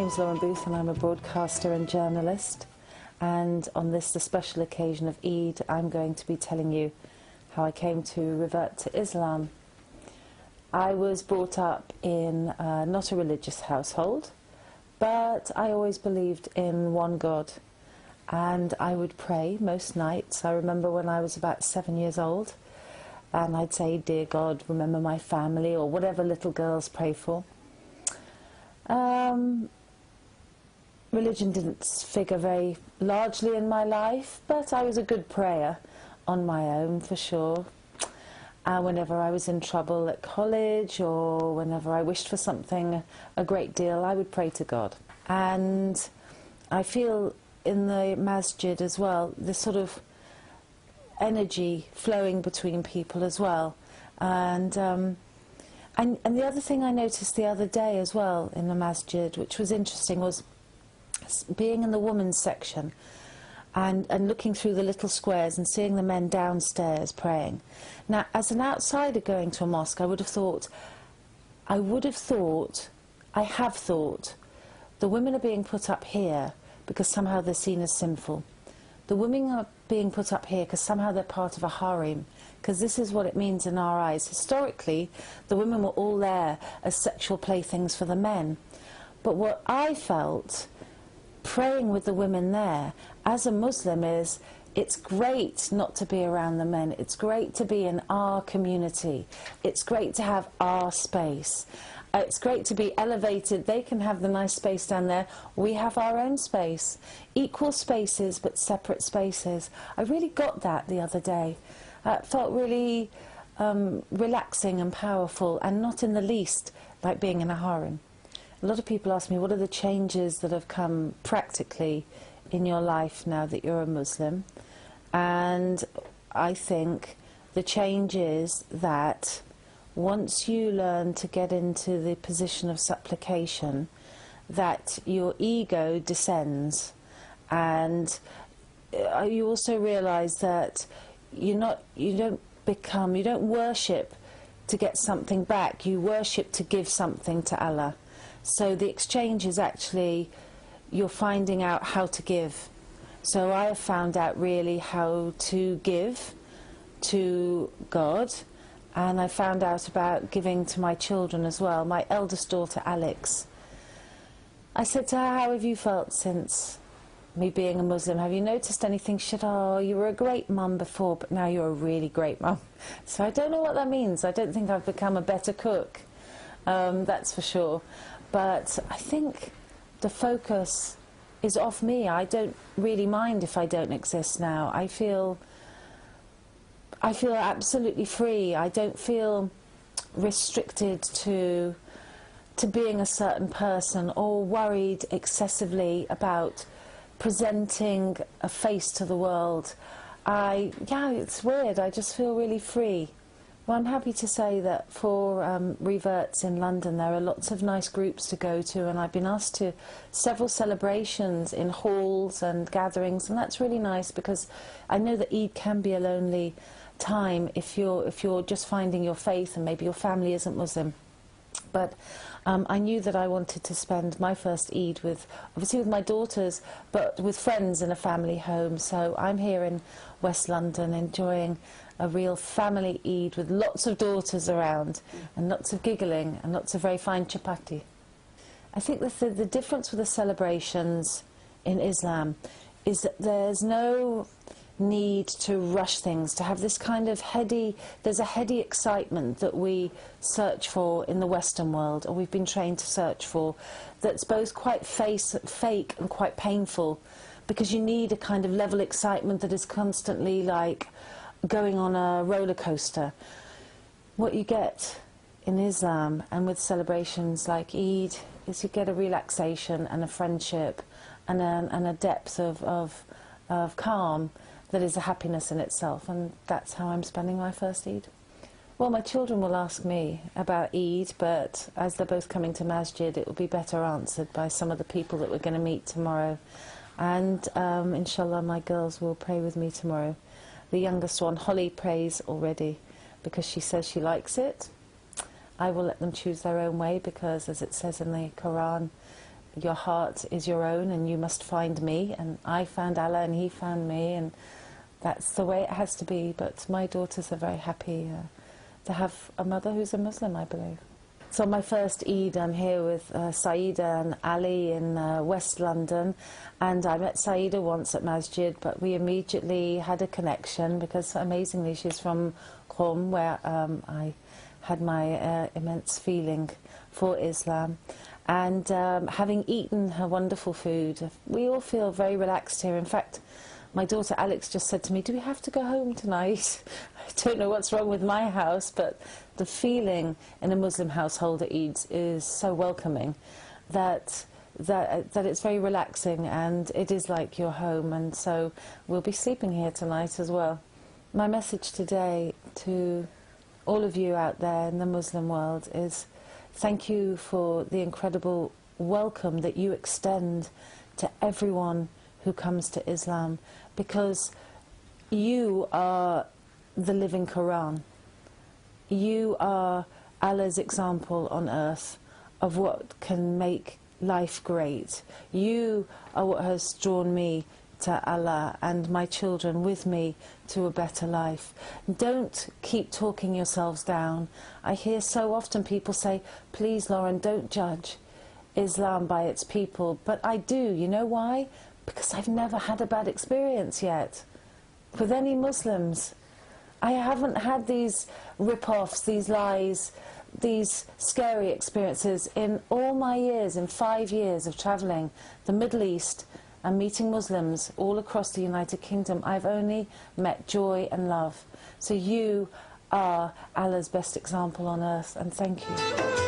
name's Lauren Booth and I'm a broadcaster and journalist, and on this, the special occasion of Eid, I'm going to be telling you how I came to revert to Islam. I was brought up in not a religious household, but I always believed in one God, and I would pray most nights. I remember when I was about 7 years old, and I'd say, "Dear God, remember my family," or whatever little girls pray for. Religion didn't figure very largely in my life, but I was a good prayer on my own, for sure. Whenever I was in trouble at college, or whenever I wished for something a great deal, I would pray to God. And I feel in the masjid as well, this sort of energy flowing between people as well. And the other thing I noticed the other day as well in the masjid, which was interesting, was being in the women's section and looking through the little squares and seeing the men downstairs praying. Now, as an outsider going to a mosque, I have thought, the women are being put up here because somehow they're seen as sinful. The women are being put up here because somehow they're part of a harem, because this is what it means in our eyes. Historically, the women were all there as sexual playthings for the men. But what I felt, praying with the women there, as a Muslim, is it's great not to be around the men. It's great to be in our community. It's great to have our space. It's great to be elevated. They can have the nice space down there. We have our own space. Equal spaces, but separate spaces. I really got that the other day. It felt really relaxing and powerful, and not in the least like being in a harem. A lot of people ask me, what are the changes that have come practically in your life now that you're a Muslim? And I think the change is that once you learn to get into the position of supplication, that your ego descends, and you also realize that you don't worship to get something back, you worship to give something to Allah. So the exchange is actually, you're finding out how to give. So I have found out really how to give to God, and I found out about giving to my children as well. My eldest daughter, Alex, I said to her, "How have you felt since me being a Muslim? Have you noticed anything?" She said, "Oh, you were a great mum before, but now you're a really great mum." So I don't know what that means. I don't think I've become a better cook, that's for sure. But I think the focus is off me. I don't really mind if I don't exist now. I feel absolutely free. I don't feel restricted to being a certain person, or worried excessively about presenting a face to the world. Yeah, it's weird. I just feel really free. Well, I'm happy to say that for reverts in London, there are lots of nice groups to go to, and I've been asked to several celebrations in halls and gatherings, and that's really nice, because I know that Eid can be a lonely time if you're just finding your faith and maybe your family isn't Muslim. But I knew that I wanted to spend my first Eid obviously with my daughters, but with friends in a family home. So I'm here in West London enjoying a real family Eid with lots of daughters around, and lots of giggling, and lots of very fine chapati. I think that the difference with the celebrations in Islam is that there's no need to rush things, to have this kind of there's a heady excitement that we search for in the Western world, or we've been trained to search for, that's both quite fake and quite painful, because you need a kind of level excitement that is constantly like going on a roller coaster. What you get in Islam and with celebrations like Eid is you get a relaxation and a friendship and a depth of calm that is a happiness in itself, and that's how I'm spending my first Eid. Well, my children will ask me about Eid, but as they're both coming to Masjid, it will be better answered by some of the people that we're going to meet tomorrow. And inshallah, my girls will pray with me tomorrow. The youngest one, Holly, prays already because she says she likes it. I will let them choose their own way, because as it says in the Quran, your heart is your own and you must find me, and I found Allah and he found me, and that's the way it has to be. But my daughters are very happy to have a mother who's a Muslim, I believe. So on my first Eid, I'm here with Saida and Ali in West London, and I met Saida once at Masjid, but we immediately had a connection because amazingly she's from Qom, where I had my immense feeling for Islam. And having eaten her wonderful food, we all feel very relaxed here. In fact, my daughter Alex just said to me, "Do we have to go home tonight?" I don't know what's wrong with my house, but the feeling in a Muslim household at Eid is so welcoming that it's very relaxing, and it is like your home, and so we'll be sleeping here tonight as well. My message today to all of you out there in the Muslim world is thank you for the incredible welcome that you extend to everyone who comes to Islam, because you are the living Quran. You are Allah's example on earth of what can make life great. You are what has drawn me to Allah and my children with me to a better life. Don't keep talking yourselves down. I hear so often people say, "Please, Lauren, don't judge Islam by its people." But I do. You know why? Because I've never had a bad experience yet with any Muslims. I haven't had these rip-offs, these lies, these scary experiences in all my years, in 5 years of travelling the Middle East and meeting Muslims all across the United Kingdom. I've only met joy and love. So you are Allah's best example on earth, and thank you.